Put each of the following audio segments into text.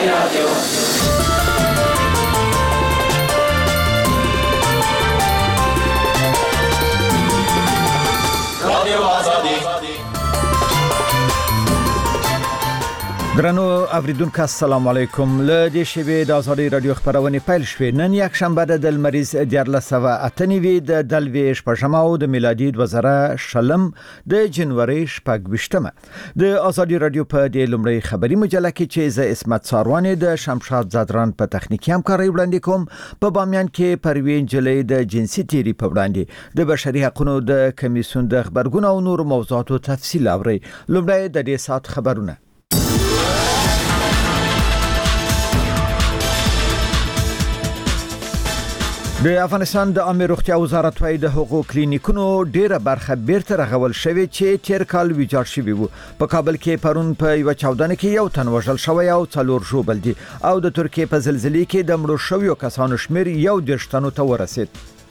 درنو اوریدونکو السلام علیکم. له دې شیبې د ازادي رادیو خبرونه پیل شوې. نن یک شنبه د مریض 1498 د دلوي شپږمه او د میلادي 2020 د جنوري 28مه د ازادي رادیو په د لومړی خبري مجله کې چې ز اسمت ساروان د شمشاد زادران په تخنیکی همکاري وړاندې کوم. په بامیان کې پروین جلې د جنسي تیری په وړاندې د بشري حقوقو د کمیسیون د خبرګون او نور موضوعاتو تفصیل اوري. لومړی د دې سات خبرونه. د افغانستان د عامه روغتیا وزارت وايي د حقوقو کلینیکونو ډیره برخه بیرته رغول شوې چې تیر کال ویجاړ شوی وو. په کابل کې پرون په یو چاودنه کې یو تن وژل شوی او 4 ژوبل دي او د ترکیه په زلزلې کې د مړو شویو کسانو شمیر 11 تنو ته ورسید.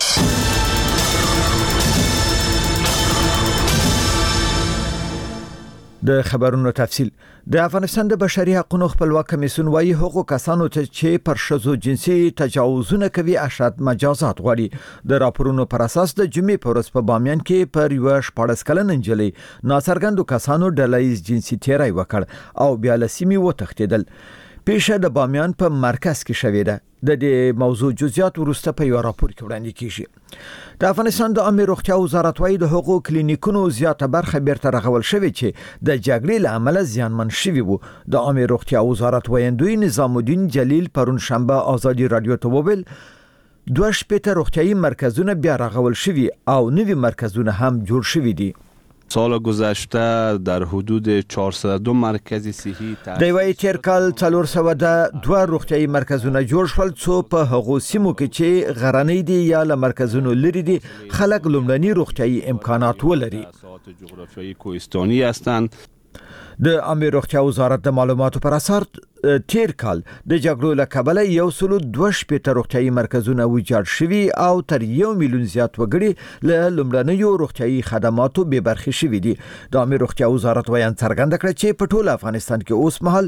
د خبرونو تفصیل. د افغانستان د بشري حقوقو خپلواک کمیسیون وايي حقوق کسانو ته چې پر شذو جنسي تجاوزونه کوي اشد مجازات غواړي. د راپورونو پر اساس د جمعې په ورځ په بامیان کې پر یو 14 کلن انجلۍ ناڅرګندو کسانو ډلهییز جنسي تیری وکړ او بیا لسیمي وتښتیدل. پیښه د بامیان په مرکز کې شوې ده. د دې موضوع جزئیات ورسته په یو راپور کې وړاندې کیږي. د افغانستان د عامه روغتیا وزارت وايي د حقوقو کلینیکونو زیاته برخه بیرته رغول شوې چې د جګړې له امله زیانمن شوی وو. د عامه روغتیا وزارت وایندوی نظام الدین جلیل پرون شنبه ازادي رادیو ته وویل 2 شپږ روغتیايي مرکزونه بیا رغول شوي او نوي مرکزونه هم جوړ شوي دي. سال گذشته در حدود 402 مرکز صحی د وای تیر کال 402 روغتیايي مرکزونه جوړ شول څو په هغو سیمو کې چې غرنۍ دي یا له مرکزونو لري دي خلک لومړني روغتیايي امکانات ولري. جغرافیایی کوهستانی هستند. د عامه روغتیا وزارت د معلوماتو پر اساس تیر کال د جګړو له کبله 102 روغتیايي مرکزونه ویجاړ شوي او تر 1 میلیون زیات وګړي له لومړنیو روغتیايي خدماتو بې برخې شوي دي. د عامه روغتیا وزارت وایي څرګنده کړه چې په ټول افغانستان کې اوس مهال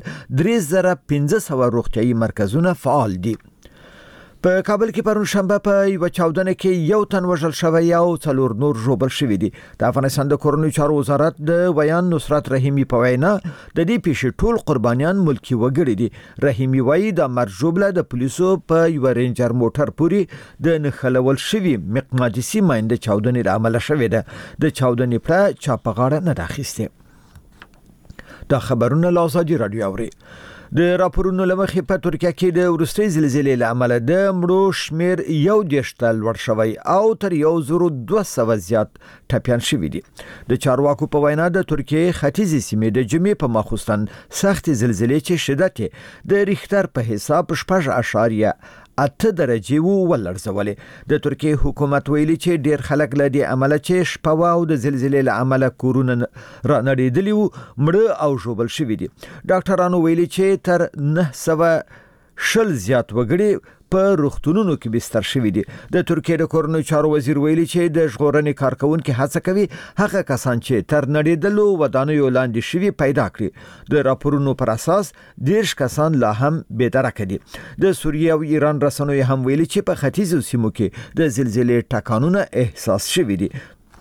3500 روغتیايي مرکزونه فعال دي. په کابل کې پرون شنبه په یو چاودنه کې یو تن وژل شوی او 4 نور ژوبل شوی دي. د افغانستان د کورنیو چارو وزارت د بیان نصرت رحیمی په وینا د دې پیښې ټول قربانیان ملکی وګړي دي. رحیمی وایي د مرجوبله د پولیسو په یو رینجر موټر پوري د نخلول شوی مقناطیسي ماینده چاودنې عمل شوی ده. د چاودنې پر چاپغاړه نه راخسته. دا خبرونه له ازادي رادیو اوري. د راپورونو لمخې په ترکیه کې د ورستۍ زلزلې له امله د مړو شمیر 11 ته لوړ شوی او تر 1200 زیات ټپيان شوي دي. د چارواکو په وینا د ترکیه ختیځي سیمې د جمعې په ماخوستن سخت زلزلې چې شدت د ریختر په حساب 8 درجه ولرزولې. د ترکیه حکومت ویلي چې ډیر خلک له دې عمله چې شپه او د زلزلې له عمله کورونه را نړیدلی وو مړه او ژوبل شوي دي. ډاکټرانو ویلي چې تر 900 زیات وګړي په روغتونونو کې بستر شوي دي. د ترکیه د کورنیو چارو وزیر ویلي چې د ژغورنې کارکونکو هڅه کوي هغه کسان چې تر نړیدلو ودانیو لاندې شوي پیدا کړي. د راپورونو پر اساس 10 کسان لا هم بېدرکه دي. د سوریه او ایران رسنیو هم ویلي چې په ختیځو سیمو کې د زلزلې ټکانونه احساس شوي دي.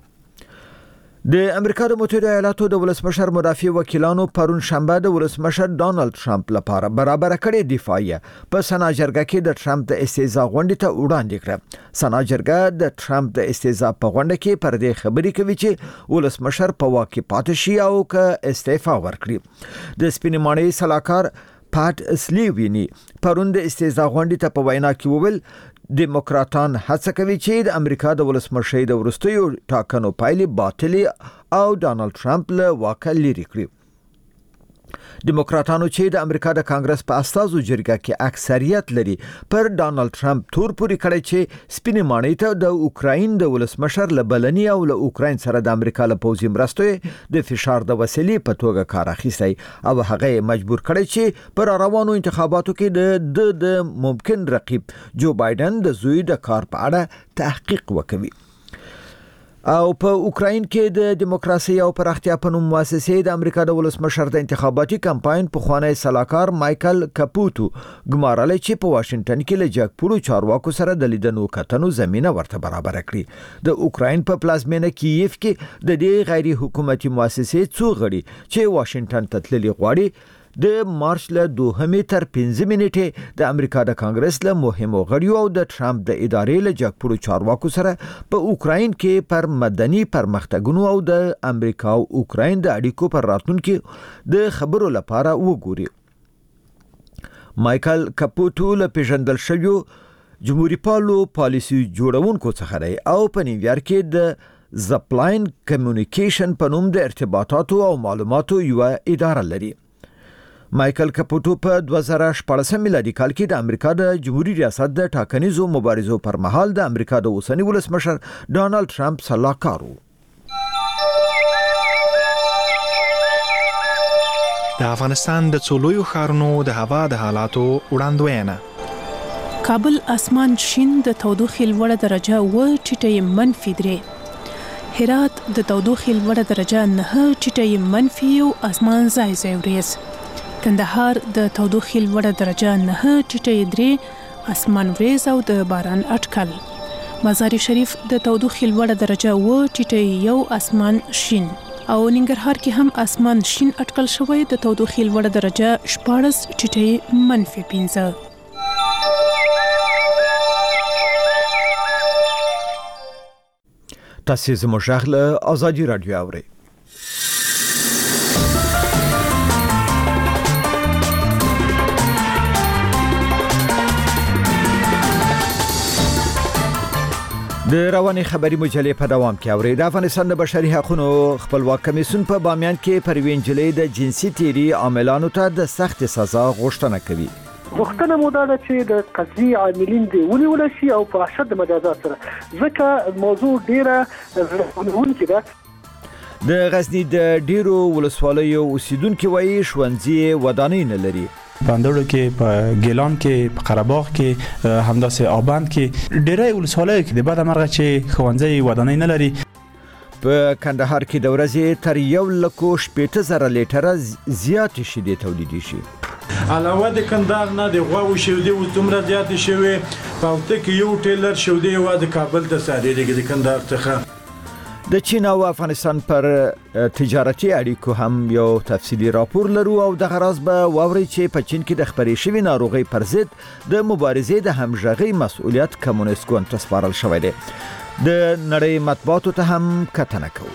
د امریکا د متحده ایالاتو د ولسمشر مدافع وکیلانو پرون شنبه د ولسمشر ډانلډ ټرمپ لپاره برابر کړي دفاعیه په سنا جرګه کې د ټرمپ د استهزاء غونډې ته وړاندې کړه. سنا جرګه د ټرمپ د استهزاء په غونډه کې پر دې خبرې کوي چې ولسمشر په واک کې پاتې شي او که استعفا ورکړي. د سپینې ماڼۍ سلاکار پات سلیوینی پرون د استهزاء غونډې ته په وینا کې وویل دیموکراتان هڅه کوي چې د امریکا د ولسمشر د ورستیو ټاکنو پایلې باطلې او ډانلډ ټرمپ له واک لري کړی. دیموکراتانو چې د امریکا د کانګرس په استازو جرګه کې اکثریت لري پر ډانلډ ټرمپ تور پوري کړی چې سپینې ماڼۍ ته د اوکراین د ولسمشر لبلنی او له اوکراین سره د امریکا له پوځي مرستو د فشار د وسیلې په توګه کار اخیستی او هغه مجبور کړی چې پر روانو انتخاباتو کې د ممکن رقیب جو بایدن د زوی د کار په اړه تحقیق وکړي. او په اوکراین کې د دیموکراسي او پراختیا په نوم مؤسسې د امریکا د ولسمشر د انتخاباتي کمپاین په خوانی سلاکار مایکل کاپوتو ګمارل چې په واشنگټن کې له جګپوړو چارواکو سره د لیدنو کتنو زمينه ورته برابر کړي. د اوکراین په پلازمینه کیف کې د دې غیر حکومتي مؤسسې څو غړي چې واشنگټن ته تللي غواړي د مارچ له 2 تر 5 منټه د امریکا د کانګرس له مهمو غړیو او د ټرمپ د ادارې له جګپوړو چارواکو سره په اوکراین کې پر مدني پرمختګونو او د امریکا او اوکراین د اړیکو پر راتلونکو د خبرو لپاره وګوري. مایکل کاپوتو له پیژندل شوی جمهوریت پالو پالیسي جوړونکو څخه دی او په نیویارک کې د زپلاین کمیونیکیشن په نوم د ارتباطاتو او معلوماتو یو اداره لري. مایکل کاپوتو په 2014 میلادي کال کې د امریکا د جمهوریت ریاست د ټاکنیزو مبارزو پر مهال د امریکا د اوسنی ولسمشر ډانلډ ټرمپ سلاکار و. د افغانستان د څولویو ښارونو د هوا د حالاتو وړاندوینه. کابل اسمان شین د تودوخې لوړه درجه و ټیټه -3. هرات د تودوخې لوړه درجه 9 ټیټه منفي او اسمان ځای ځای وریځ. کندهار د تودوخې لوړه درجه 9 ټیټه 3 اسمان وریځ او د باران اټکل. مزار شریف د تودوخې لوړه درجه و ټیټه 1 اسمان شین او ننګرهار کې هم اسمان شین اټکل شوی د تودوخې لوړه درجه 14 ټیټه منفي 15. تاسو زموږ غږ له آزادي رادیو اورئ. د رواني خبري مجلې په دوام کې اوري. د افغانستان د بشري حقوقو خپلواک کمیسیون په بامیان کې پر وینجلې د جنسي تیری عاملانو ته د سخت سزا غوښتنه کوي. غوښتنه مو ده چې د قضیې عاملین دی ونیول شي او په اشد مجازات سره، ځکه موضوع ډیره ځورونکې ده. د غزنی د ډیرو ولسوالیو اوسیدونکو وایي ښوونځي ودانۍ نه لري. باندړو کې په ګیلان کې په قرهباغ کې همداسې آبند کې ډیری ولسوالیو کې د بده مرغه چې ښوونځي ودانۍ نه لري. په کندهار کې د ورځې تر 1,80,000 لیټره زیات شیدې تولیدي شي. علاوه د کندهار نه د غواو شودې و دومره زیات شوی په وخت کې یو ټیلر شودې و د کابل ته صادریږي د کندهار څخه. د چین او افغانستان پر تجارتي اړیکو هم یو تفصیلی راپور لرو او د غراض به واوري چې په چین کې د خبرې شوی ناروغي پر ضد د مبارزې د همغږي مسؤلیت کمونیست ګوند ته سپارل شوی دی. د نړۍ مطبوعاتو ته هم کتنه کوي.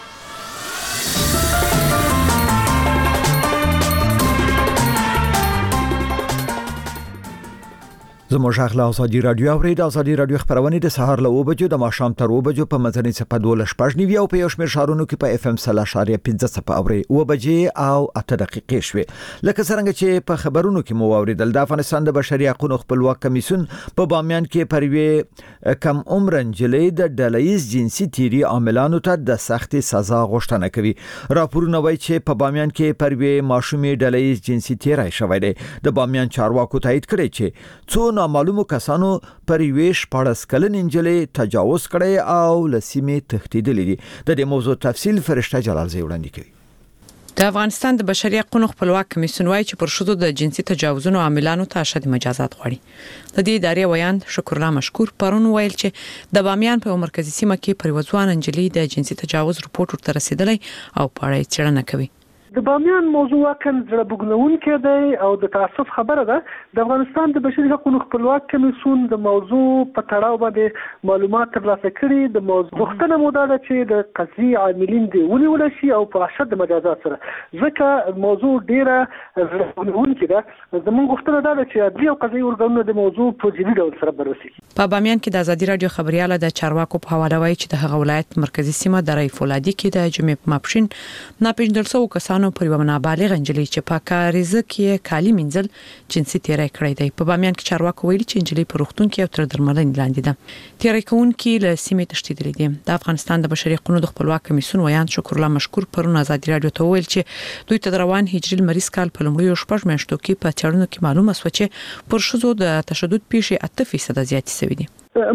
زموږ غږ له آزادي رادیو اوري. د آزادي رادیو خبرونه د سهار له 9 بجو د ماښام تر 9 بجو په مدني صفحه 12 او په یو شمېر شهرونو کې په اف ام 0.15 صفحه اوري. 9 بجې او 8 دقیقې شوي. لکه څنګه چې په خبرونو کې مو اوریدل، د افغانستان د بشري حقوقو خپلواک کمیسیون په بامیان کې پروي کم عمر نجلې د ډلهیز جنسي تیری عاملانو ته د سخت سزا غوښتنه کوي. راپورونه وایي چې په بامیان کې پروي ماشومې ډلهیز جنسي تیری شوی دی. د بامیان چارواکو تایید کړی چې څو معلومو کسانو پر ویش 14 کلن انجلې تجاوز کړی او لسیمه تهدیدلې دي. د دې موضوع تفصیل فرشته جلال زی وړاندې کوي. د افغانستان د بشري حقوقو خپلواک کمیسیون وايي چې پر شذو د جنسي تجاوزونو عاملانو ته اشد مجازات غواړي. د دې ادارې ویان شکر الله مشکور پرون ویل چې د بامیان په مرکزی سیمه کې پر وځوان انجلې د جنسي تجاوز رپورت ورته رسیدلی او په اړه څېړنه کوي. د بامیان موضوع واقعا زړه بوږنونکې دی او د تاسف خبره ده. د افغانستان د بشري حقوقو خپلواک کمیسیون د موضوع په تړاو باندې معلومات ترلاسه کړي. د موضوع غوښتنه مو ده چې د قضیې عاملین دی ونیول شي او په اشد مجازات سره، ځکه موضوع ډیره ځورونکې ده. زموږ غوښتنه ده چې عدلي او قضایي ارګانونه د موضوع په جدي ډول سره بررسي کړي. په بامیان کې د آزادي رادیو خبرياله د چارواکو په حواله وایي چې د هغه ولایت مرکزی سیمه د رای فولادي کې د جمعې ماپښین ناپېژندل شوو کسانو پر یو نابالغ انجلۍ چې په کاریزه کې کالی منځل جنسي تیری کړی دی. په بامیان کې چارواکو ویلي چې انجلۍ په روغتون کې تر درملنې لاندې ده. تیری کوونکي له سیمې تښتېدلي دي. د افغانستان د بشري حقوقو د خپلواک کمیسیون ویان شکر الله مشکور پرون آزادي رادیو ته ویل چې دوی ته روان هجري لمریز کال په لومړیو 6 میاشتو کې په څېړنو کې معلومه شوه چې پر شذو د تشدد پیښې 8% زیاتې شوې دي. متاسفانه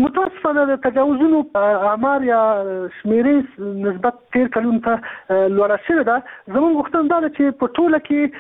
اوسپنه د تجاوزونو اعمار یا شمیرې نسبت تیر کلونو ته لوړه شوې ده. زموږ غوښتنه دا ده چې په ټوله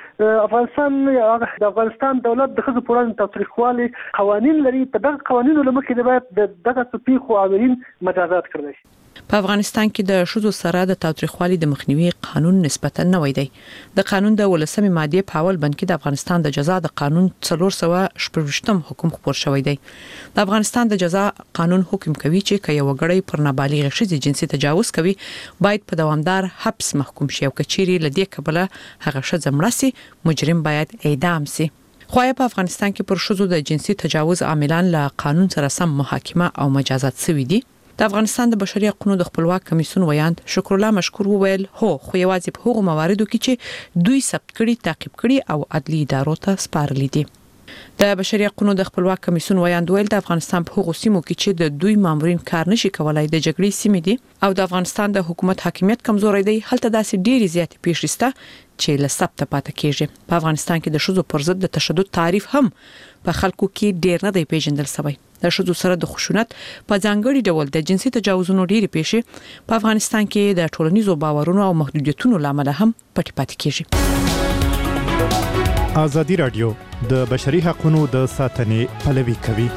کې د افغانستان دولت د ښځو پر وړاندې تاوتریخوالي قوانین لري. په دغه قوانینو له مخې باید د دغه پیښو عاملین مجازات کړي شي. په افغانستان کې د ښځو سره د تاوتریخوالي د مخنیوي قانون نسبتا نوی دی. د قانون د 18 ماده په اول بند کې د افغانستان د جزا د قانون 318 حکم خپور شوی دی. د افغانستان د جزا قانون حکم کوي چې یو غړی پر نابالغ ښځې جنسي تجاوز کوي باید په دوامدار حبس محکوم شي او کچيري لدې کبله هغه ښځه مړه سي مجرم باید اعدام سي. خو په افغانستان کې پر ښځو د جنسي تجاوز عاملان له قانون سره سم محاکمه او مجازات شوي دي. د افغانستان د بشري حقوقو د خپلواک کمیسیون ویاند شکر الله مشکور وویل هو خو یوازې په هغو مواردو کې چې دوی ثبت کړي تعقیب کړي او عدلي ادارو ته سپارلي دي. د بشري حقوقو د خپلواک کمیسیون ویاند ویل د افغانستان په هغو سیمو کې چې د دوی مامورین کار نشي کولای د جګړې سیمې دي او د افغانستان د حکومت حاکمیت کمزوري دی هلته داسې ډېری زیاتې پیښې شته چې له ثبت پاتې کیږي. په افغانستان کې د ښځو پر ضد د تشدد تعریف هم په خلکو کې ډېر نه دی پیژندل شوی. د ښځو سره د خشونت په ځانګړي ډول د جنسي تجاوزونو ډېری پیښې په افغانستان کې د ټولنیزو باورونو او محدودیتونو لامل هم پټ پاتې کیږي. ازادي رادیو د بشري حقوقو د ساتنې پلوي کوي.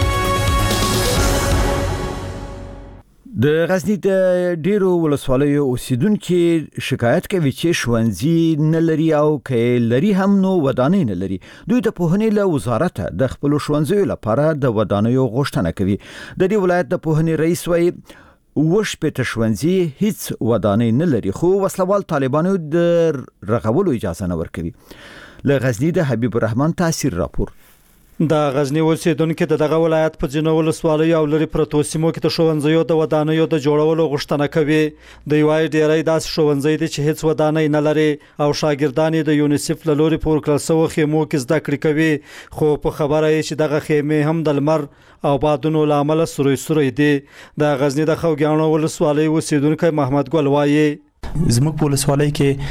د غزنی د ډیرو ولسوالیو اوسیدونکو شکایت کوي چې ښوونځي نه لري او کې لري هم نو ودانۍ نه لري. دوی د پوهنې له وزارت د خپل ښوونځیو لپاره د ودانیو غوښتنه کوي. د دې ولایت د پوهنې رئیس وایي وش په ښوونځي هیڅ ودانۍ نه لري خو وسلوال طالبانو د رغولو اجازه نه ورکوي. له غزنی د حبیب الرحمن تاثیر راپور. د غزنی اوسیدونکو دغه ولایت په ځینو ولسوالیو او لري پرتو سیمو کې د ښوونځیو د ودانیو د جوړولو غوښتنه کوي. د یوای ډیری داس ښوونځي دي چې هیڅ ودانۍ نه لري او شاګردان د یونیسف له لوري پور کړل سو خیمو کې زده کړې کوي خو په خبره یې چې دغه خیمه هم د لمر او بادونو لامل سروي دي. د غزنی د خوګیانو ولسوالۍ اوسیدونکو محمد ګل وایي زموږ په ولسوالۍ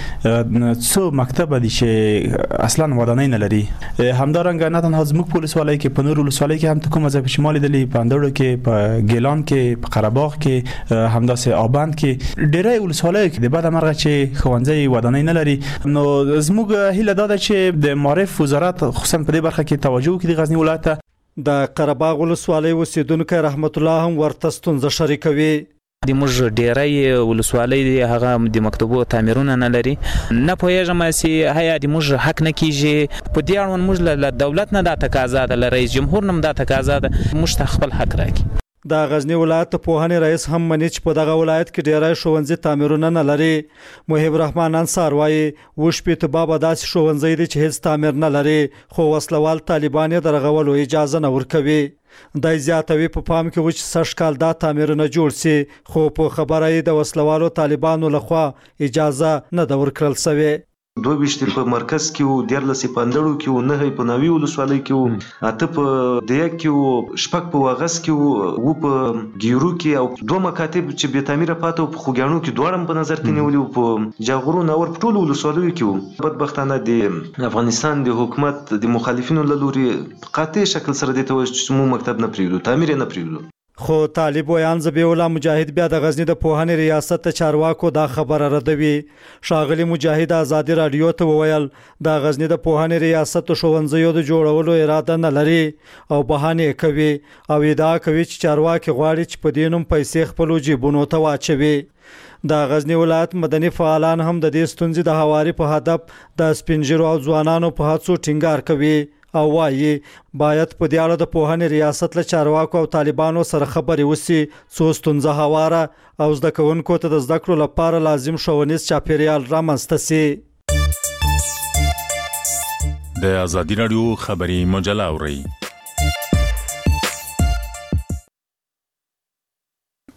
کې څو مکتب دي چې اصلا ودانۍ نه لري. همدارنګه نه تنها زموږ په ولسوالۍ کې په نور ولسوالۍ کې هم کومه ځای په شمالي دلی په اندړو کې په ګیلان کې په قره باغ کې همداسې آبند کې ډېری ولسوالۍ کې د بعد مرغه چې ښوونځي ودانۍ نه لري. نو زموږ هیله دا ده چې د معرف وزارت خصوصا په دې برخه کې توجه وکړي غزنی ولایت ته. د قره باغ ولسوالۍ اوسیدونکو رحمت الله هم ورته ستونزه شریکوي. د موږ ډیری ولسوالۍ دی هغه د مکتبو تعمیرونه نه لري. نه پوهیږم چې هيا د موږ حق نه کیږي په دې اړوند موږ له دولت نه د تقاضا د رئیس جمهور نه د تقاضا د موږ خپل حق راکړي. د غزنی ولایت پوهنې رئیس هم مني چې په دغه ولایت کې ډیری ښوونځي تعمیرونه نه لري. محب الرحمن انصار وایي وش په تباب داسې ښوونځي دي چې هیڅ تعمیر نه لري خو وسلوال طالبان یې درغولو اجازه نه ورکوي. دای زیاتوي په پام کې و چې سږ کال دا تعمیرونه جوړ سي خو په خبره یې د وسلوالو طالبانو لخوا اجازه نه د ورکړل سوی. 22 په مرکز کې وو 13 په اندړو کې وو 9 په نوي ولسوالۍ کې وو 8 په دیا کې وو 6 په واغس کې وو په ګیرو کې او دوه مکاتب چې به تعمیر پاتو په خوګانو کې دوړم په نظر کې نیولې په جاغورو نور په ټولو ولسوالیو کې وو. بدبختانه د افغانستان د حکومت د مخالفینو له لوري قاطع شکل سره د توسمو مکتب نه پریږدو تعمیر نه پریږدو. خو طالب ویان زبیح الله مجاهد بیا د غزنی د پوهنې ریاست ته چارواکو دا خبره ردوي. شاغلی مجاهد ازادي رادیو ته وویل د غزنی د پوهنې ریاست ښوونځیو د جوړولو اراده نه لري او بهانه کوي او ادعا کوي چې چارواکي غواړي چې په دینوم پیسې خپل جیبونو ته واچوي. د غزنی ولایت مدني فعالان هم د دې ستونزې د هواري په هدف د سپینجرو او ځوانانو په هڅو ټینګار کوي او وايي باید په دې اړه د پوهنې ریاست له چارواکو او طالبانو سره خبرې وسی څو ستونزه هواره او زده کوونکو ته د زده کړو لپاره لازم ښوونیز چاپیریال رامنځته سي. د ازادي رادیو خبري مجله اوري.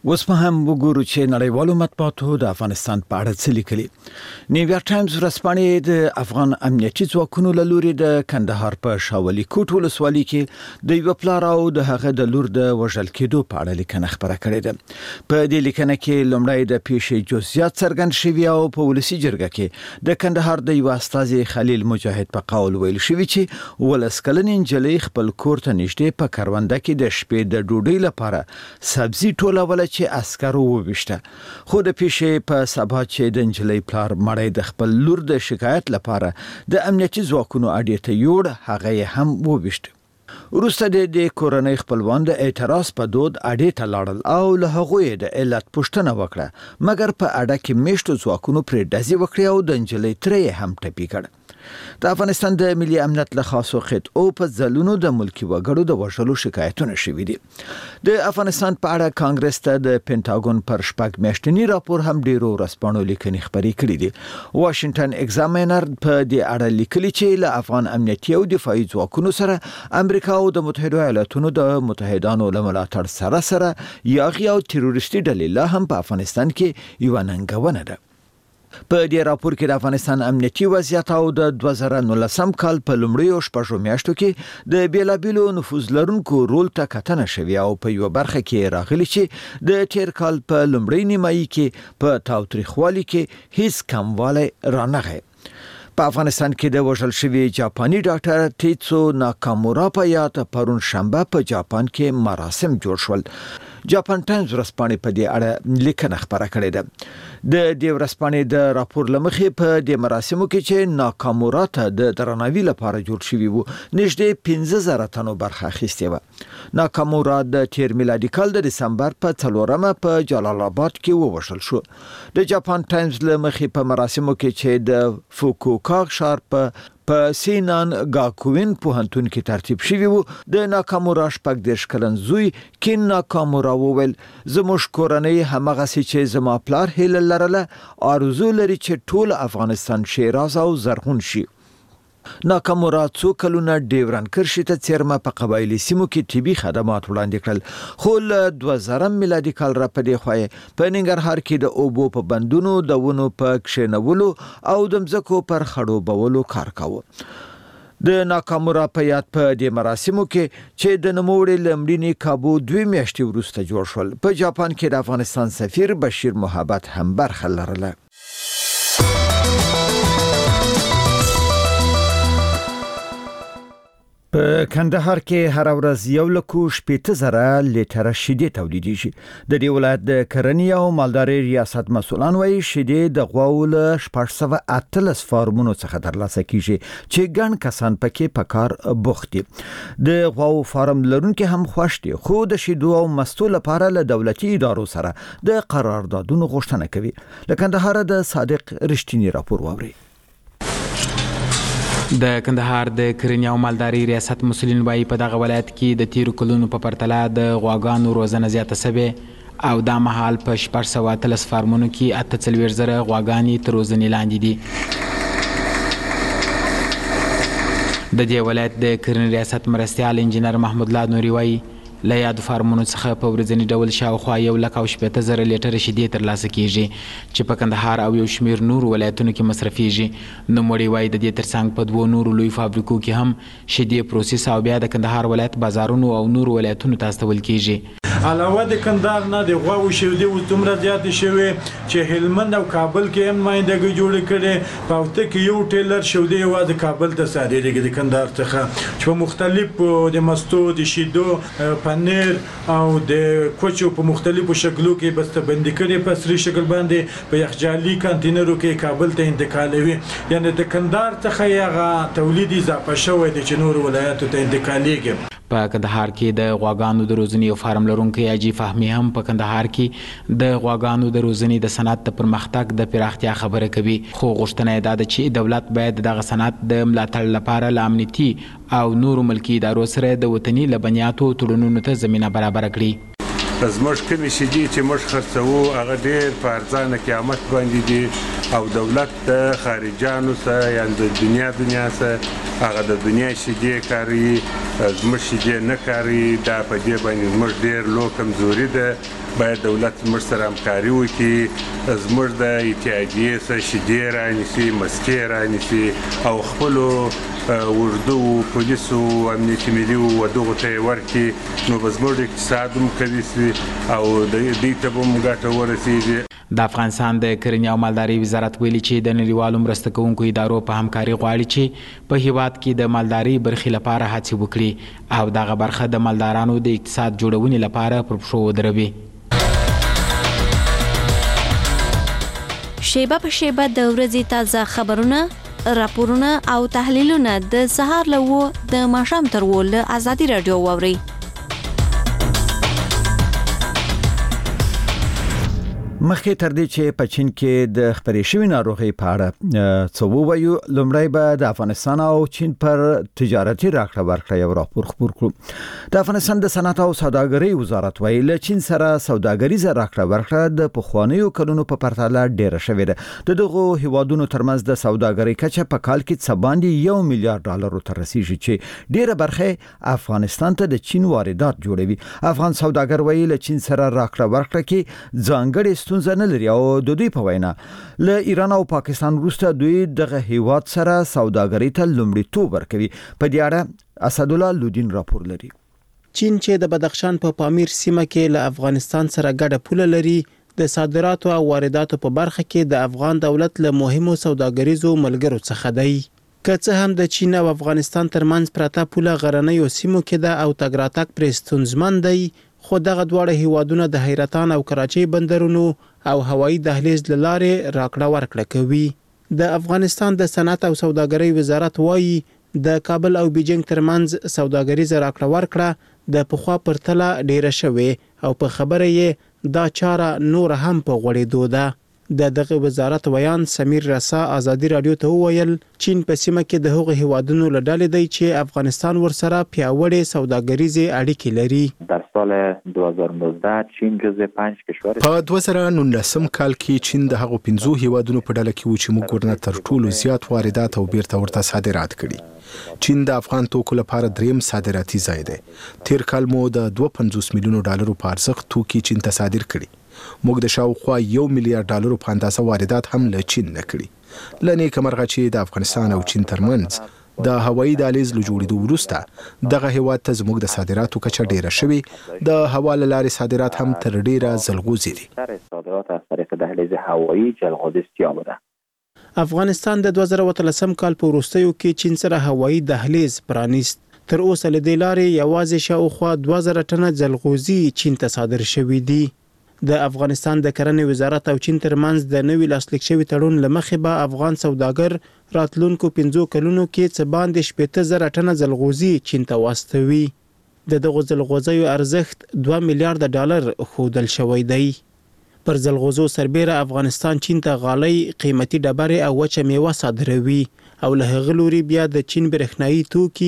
اوس په هم وګورو چې نړیوالو مطبوعاتو د افغانستان په اړه څه لیکلي. نیویارک ټایمز ورځپاڼې د افغان امنیتي ځواکونو له لوري د کندهار په شاولي کوټ ولسوالۍ کې د یو پلار او د هغه د لور د وژل کېدو په اړه لیکنه خبره کړې ده. په دې لیکنه کې لومړی د پیښې جزئیات څرګند شوي او په ولسی جرګه کې د کندهار د یو استازي خلیل مجاهد په قول ویل شوی چې ولس کلن انجلۍ خپل کور ته نږدې په کرونده کې د شپې د ډوډۍ لپاره سبزي ټولول چې عسکرو وویشته. خو د پیښې په سبا چې د انجلۍ پلار مړی د خپل لور د شکایت لپاره د امنیتي ځواکونو اډې ته یوړ، هغه یې هم وویشت. وروسته د کورنۍ خپلوان د اعتراض په دود اډې ته لاړل او له هغوی د علت پوښتنه وکړه، مګر په اډه کې میشتو ځواکونو پرې ډزې وکړې او د انجلۍ تره هم ټپي کړ. د افغانستان د ملي امنیت له خاصو خطو په ځلونو د ملکی وګړو د وژلو شکایتونه شوي دي. د افغانستان په اړه کانګرس ته د پینټاګون پر شپږ میاشتنی راپور هم ډیرو ورځپاڼو لیکنې خبرې کړې دي. واشنگټن ایگزامینر په دې اړه لیکلي چې له افغان امنیتي او دفاعي ځواکونو سره امریکا او د متحده ایالاتونو د متحدانو له ملاتړ سره یاغي او تروریستي ډلې لا هم په افغانستان کې یو ننګونه ده. په دې راپور کې د افغانستان امنیتي وضعیت او د 2019 کال په لومړیو شپږو میاشتو کې د بیلابیلو نفوذ لرونکو رول ته کتنه شوې او په یو برخه کې راغلي چې د تیر کال په لومړۍ نیمایي کې په تاوتریخوالي کې هیڅ کموالی رانغی. په افغانستان کې د وژل شوی جاپاني ډاکټر تیتسو ناکامورا په یاد پرون شنبه په جاپان کې مراسم جوړ شول. جاپان ټایمز ورځپاڼې په دې اړه لیکنه خبره کړې ده. د دې ورځپاڼې د راپور لمخې په دې مراسمو کې چې ناکامورا ته د درناوي لپاره جوړ شوی وو نږدې 15,000 تنو برخه اخیستې و. ناکامورا د تیر میلادي کال د دسمبر په 4مه په جلال آباد کې ووژل شو. د جاپان ټایمز لمخې په مراسمو کې چې د فوکوکا ښار په سینان گاکوین پوهنتون کې ترتیب شوی وو، د ناکامورا 14 کلن زوی کین ناکامورا وویل زموږ کورنۍ همغسې چې زما پلار هیله لرله، آرزو لري چې ټول افغانستان شیراز او زرغون شي. ناکامورا څو کلونه ډیورن کرښې ته څیرمه په قبایلي سیمو کې طبي خدمات وړاندې کړل، خو له 2000 میلادي کال را په دې خوا په ننګرهار کې د اوبو په بندونو د ونو په کښېنولو او د مځکو پر خړوبولو کار کاوه. د ناکامورا په یاد په دې مراسمو کې چې د نوموړي لمړینې کابو 2 میاشتې وروسته جوړ شول، په جاپان کې د افغانستان سفیر بشیر محبت هم برخه لرله. په کندهار کې هر ورځ 1,80,000 لیټره شیدې تولیدېږي. د دې ولایت د کرنې او مالدارۍ ریاست مسؤلان وایي شیدې د غواوو له 618 فارمونو څخه ترلاسه کیږي چې ګڼ کسان پکې په کار بوخت دي. د غواوو فارم لرونکي هم خوښ دي، خو د شیدو او مستو لپاره له دولتي ادارو سره د قراردادونو غوښتنه کوي. له کندهار د صادق رښتینی راپور واوري. د کندهار د کرنې او مالدارۍ ریاست مسؤلین وایي په دغه ولایت کې د تیرو کلونو په پرتله د غواګانو روزنه زیاته سوې او دا مهال په 613 فارمونو کې 48,000 غواګانې تر روزنې لاندې دي. د دې ولایت د کرنې ریاست مرستیال انجینر محمود الله نوري وایي له یادو فارمونو څخه په ورځني ډول شاوخوا 1,80,000 لیټره شیدې ترلاسه کیږي چې په کندهار او یو شمیر نور ولایتونو کې مصرفیږي. نوموړي وایي د دې ترڅنګ په 2 نورو لوی فابریکو کې هم شیدې پروسس او بیا د کندهار ولایت بازارونو او نور ولایتونو ته استول کیږي. علاوه د کندهار نه د غواو شیدې اوس دومره زیاتې شوې چې هلمند او کابل کې هم نمایندګي جوړې کړې. په هفته کې یو ټیلر شیدې یوازې کابل ته صادرېږي د کندهار څخه، چې په مختلفو د مستو د شیدو پنیر او د کوچو په مختلفو شکلو کې بسته‌بندي کړي په سری شکل باندې په یخچالي کانتینرو کې کابل ته انتقالوي. یعنی د کندهار څخه هغه تولید اضافه شوی دی چې نور ولایتو ته انتقالېږي. په کندهار کې د غواګانو د روزنې یو فارم لرونکی اجي فهمي هم په کندهار کې د غواګانو د روزنې د صنعت د پرمختګ د پراختیا خبره کوي، خو غوښتنه یې دا ده چې دولت باید دغه صنعت د ملاتړ لپاره له امنیتي او نورو ملکي ادارو سره د وطني لبنیاتو تړونونو ته زمینه برابره کړي. زموږ کمې شیدې چې موږ خرڅوو هغه ډېر په ارزانه قیمت باندې دي او دولت د خارجانو سره یا د دنیا سره هغه د دنیا شیدې کاری زموږ شیدې نه کاری دا په دې باندې زموږ ډېر لو کمزوري ده باید دولت زموږ سره همکاري وکړي زموږ د اتحادیې سره شیدې رانیسي مسکې رانیسي او خپلو اردو پولیسو امنیتي ملي و دغو ته یې ورکړي نو به زموږ اقتصاد هم قوي شي او دوی ته به هم ګټه ورسېږي. د افغانستان د کرنې او مالدارۍ وزارت ویلي چې د نړیوالو مرسته کوونکو ادارو په همکاري غواړي چې په هیواد کې د مالدارۍ برخې لپاره هڅې وکړي او دغه برخه د مالدارانو د اقتصاد جوړونې لپاره پر پښو ودروي. شیبه په شیبه د ورځې تازه خبرونه، راپورونه او تحلیلونه د سهار له 9 د ماښام تر 10 له آزادي رادیو واورئ. مخکې تر دې چې په چین کې د خپرې شوې ناروغۍ په اړه څه ووایو، لومړی به د افغانستان او چین پر تجارتي راکړه ورکړه یو راپور خپور کړو. د افغانستان د صنعت او سوداګرۍ وزارت وایي له چین سره سوداګریزه راکړه ورکړه د پخوانیو کلونو په پرتله ډیره شوې ده. د دغو هیوادونو ترمنځ د سوداګرۍ کچه په کال کې څه باندې $1 میلیارډ ته رسیږي چې ډیره برخه افغانستان ته د چین واردات جوړوي. افغان سوداګر وایي له چین سره راکړه ورکړه کې ځانګړي ستونزه نه لري او د دوی په وینا له ایران او پاکستان وروسته دوی دغه هیواد سره سوداګرۍ ته لومړیتوب ورکوي. په دې اړه اسدالله لودین راپور لري. چین چې د بدخشان په پامیر سیمه کې له افغانستان سره ګډه پوله لري، د صادراتو او وارداتو په برخه کې د افغان دولت له مهمو سوداګریزو ملګرو څخه دی. که څه هم د چین او افغانستان ترمنځ پراته پوله غرنیو سیمو کې ده او تګ راتګ پرې ستونزمن دی، خو دغه دواړه هیوادونه د حیرتان او کراچۍ بندرونو او هوایی دهلیز له لارې راکړه ورکړه کوي. د افغانستان د صنعت او سوداګرۍ وزارت وایي د کابل او بیجینګ ترمنځ سوداګریزه راکړه ورکړه د پخوا پرتله ډیره شوې او په خبره یې دا چاره نور هم په غوړېدو ده. د دغه وزارت ویان سمیر رسا آزادي رادیو ته وویل چین په سیمه کې د هغو هیوادونو له ډلې دی چې افغانستان ورسره پیاوړې سوداګریزې اړیکې لري. در سال 2019 چین جزو 5 کشور په 2019 کال کې چین د هغو 15 هیوادونو په ډله کې و چې موږ ورنه تر ټولو زیات واردات او بیرته ورته صادرات کړي. چین د افغان توکو لپاره دریم صادراتي ځای دی. تیر کال مو د $250 میلیونو په ارزښت توکي چین ته صادر کړي. موږ د شاوخوا $1 میلیارډ په اندازه واردات هم له چین نه کړي. له نیکه مرغه چې د افغانستان او چین ترمنځ د هوایی دهلیز له جوړېدو وروسته دغه هیواد ته زموږ د صادراتو کچه ډیره شوې، د هوا له لارې صادرات هم تر ډیره ځلغوزي دي. صادرات از طریق دهلیز هوایی جلغوزی استیاب ده. افغانستان د 2013 کال په وروستیو کې چین سره هوایی دهلیز پرانیست. تر اوسه له دې لارې یوازې شاوخوا 2000 ټنه جلغوزي چین ته صادر شوي دي. د افغانستان د کرنې وزارت او چین ترمنځ د نوي لاسلیک شوي تړون له مخې به افغان سوداګر راتلونکو 15 کلونو کې څه باندې 18000 ټنه جلغوزي چین ته واستوي. د دغو جلغوزیو ارزښت $2 میلیارډ ښودل شوی دی. پر جلغوزو سربیره افغانستان چین ته غالۍ، قیمتي ډبرې او وچه میوه صادروي او له هغه لوري بیا د چین برېښنایي توکي،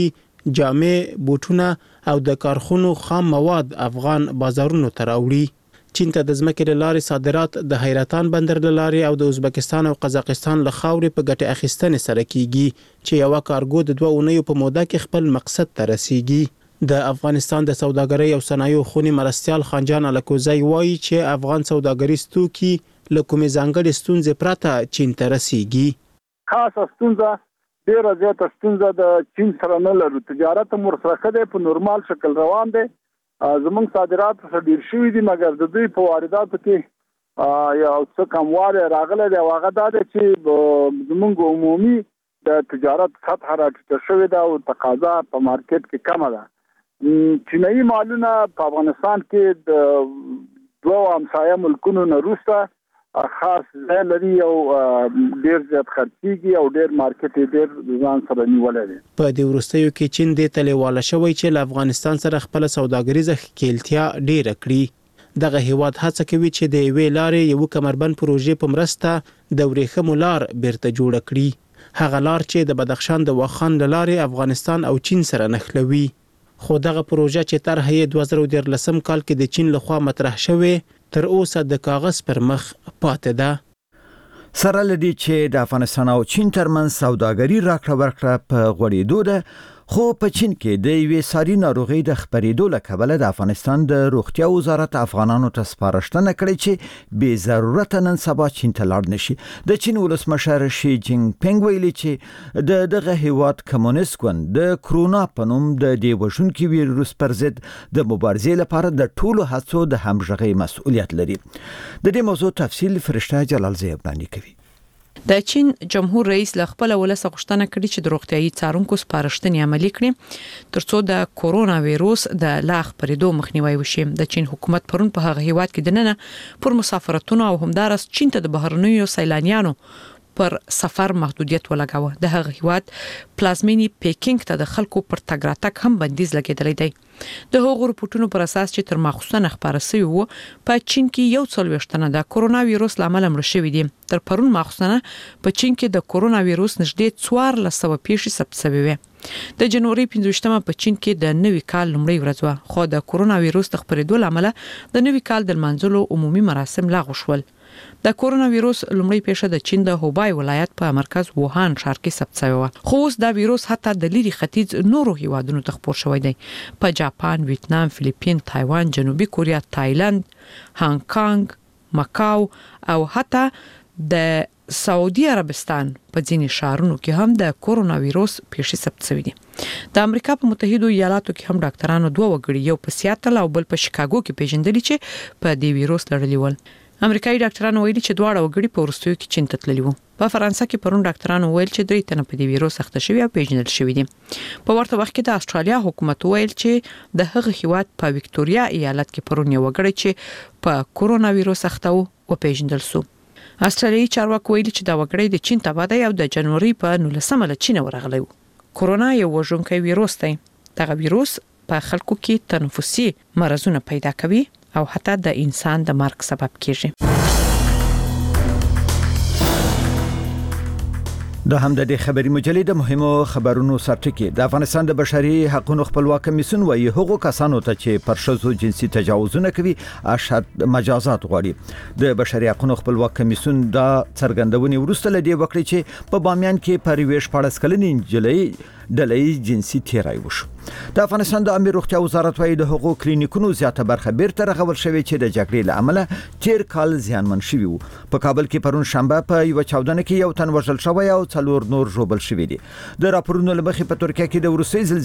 جامې، بوټونه او د کارخونو خام مواد افغان بازارونو ته راوړي. چین ته د ځمکې له لارې صادرات د حیرتان بندر له لارې او د ازبکستان او قزاقستان له خاورې په ګټې اخیستنې سره کیږي چې یوه کارګو د 2 اونیو په موده کې خپل مقصد ته رسیږي. د افغانستان د سوداګرۍ او صنایعو خونی مرستیال خانجان الکوزی وایي چې افغان سوداګریز توکي له کومې ځانګړې ستونزې پرته چین ته رسیږي. خاصه ستونزه ډیره زیاته ستونزه د چین سره نه لرو. تجارت هم ورسره ښه دی، په نورمال شکل روان دی. زمونږ صادرات ډیر شوي دي، مګر د دوی په وارداتو کې یو څه کموالی راغلی دی او هغه دا دی چې زمونږ عمومي د تجارت سطحه راټیټه شوې ده او تقاضا په مارکیټ کې کمه ده. چینایي مالونه په افغانستان کې د 2 همسایه ملکونو نه وروسته خاص ځای لري او ډیر زیات خرڅیږي او ډیر مارکیټ یې ډیر ځان سره نیولی دی. په دې وروستیو کې چین دې ته لیواله شوی چې له افغانستان سره خپله سوداګریزه ښکیلتیا ډیره کړي. دغه هیواد هڅه کوي چې د یوې لارې یوه کمربند پروژې په مرسته د ورېښمو لار بیرته جوړه کړي. هغه لار چې د بدخشان د واخان له لارې افغانستان او چین سره نښلوي. خو دغه پروژه چې طرح یې 2013 کال کې د چین لخوا مطرح شوې تر اوسه د کاغذ پر مخ پاتې ده. سره لدی چې د افغانستان او چین ترمنځ سوداګري راکړه ورکړه په غوړېدو ده، خو په چین کې د یوې ساري ناروغي د خپرېدو له کبله د افغانستان د روغتیا وزارت افغانانو ته سپارښتنه کړې چې بې ضرورته نن سبا چین ته لاړ نشي. د چین ولسمشر شي جینګ پینګ ویلي چې دغه هیواد کمونیست ګوند د کرونا په نوم د دې وژونکي ویروس پر ضد د مبارزې لپاره د ټولو هڅو د همغږۍ مسؤلیت لري. د دې موضوع تفصیل فرشته جلال زیب وړاندې کوي. د چین جمهور رئیس له خپل ولسه غوښتنه کړې چې د روغتيایي څارونکو سپارښتنې عملي کړي ترڅو د کورونا وایروس د لاغ پرېدو مخنیوي وشي. د چین حکومت پرون په هغه هیواد کې د نننه پر مسافرتونو او همدارس چین ته د بهرنیو سیلانیانو پر سفر محدودیت ولګاوه. د هغه هیواد پلازمینی پیکینګ ته د خلکو پر تګ راتګ هم بندیز لګیدلی دی. د هغو رپورټونو پر اساس چې تر ماخوستنه خبره شوی وو په چین کې 140 تنه د کورونا وایروس لامل مړ شوي دي. تر پرون ماخوستنه په چین کې د کورونا وایروس نږدې 1400 پیښې ثبت شوې وې. د جنوري 15مه په چین کې د نوي کال لومړۍ ورځ وه، خو د کورونا وایروس د خپرېدو لامل د نوي کال د منځلو عمومي مراسم لغوه شول. د کورونا وایروس لومړی پیښه د چین د هوبای ولایت په مرکز ووهان ښار کې ثبت شوی و، خو اوس دا وایروس حتی د لری ختیځ نورو هیوادونو ته خپور شوی دی. په جاپان، ویتنام، فلیپین، تایوان، جنوبي کوریا، تایلند، هانګ کانګ، مکاو او حتی د سعودي عربستان په ځینې ښارونو کې هم د کورونا وایروس پیښې ثبت شوې دي. د امریکا په متحده ایالاتو کې هم ډاکټرانو دوه وګړي، یو په سیاتل او بل په شیکاګو کې پیژندل چې په دې وایروس لړلي ول. امریکایي ډاکټرانو ویلي چې دواړه وګړي په ورستیو کې چین ته تللي وو. په فرانسه کې پرون ډاکټرانو ویل چې 3 تنه په دې وایروس اخته شوي او پیژندل شوي دي. په ورته وخت کې د استرالیا حکومت ویل چې د هغه هیواد په وکټوريا ایالت کې پرون یو وګړی چې په کورونا وایروس اخته وو او پیژندل شو. استرالیایي چارواکي ویلي چې دا وګړی د چین تابع دی او د جنوري په 19مه له چین ورغلی و. کورونا یو وژونکی وایروس دی. دغه وایروس په خلکو کې تنفسي مرزونه پیدا کوي او حتی د انسان د مرګ سبب کیږي. د هم د خبري مجلې د مهمو خبرونو سرټکی د افغانستان د بشري حقوقو خپلواک کمیسیون وایي هغو کسانو ته چې پر ښځو جنسي تجاوزونه کوي اشد مجازات غواړي. د بشري حقوقو خپلواک کمیسیون دا څرګندونې ورسته لدی وکړي چې په بامیان کې پر 14 کلنې نجلۍ ډلې جنسي تیرای وشو. د افغانستان د امیر روغتیا وزارت وايي د حقوقو کلینیکونو زیاته برخه بیرته رغول شوې چې د جګړې له امله تیر کال زیانمن شوی وو. په کابل کې پرون شنبه په یو چاودنه کې یو تن وژل شوی او 4 نور ژوبل شوی دي. د راپورونو لمخې په ترکیه کې د روسي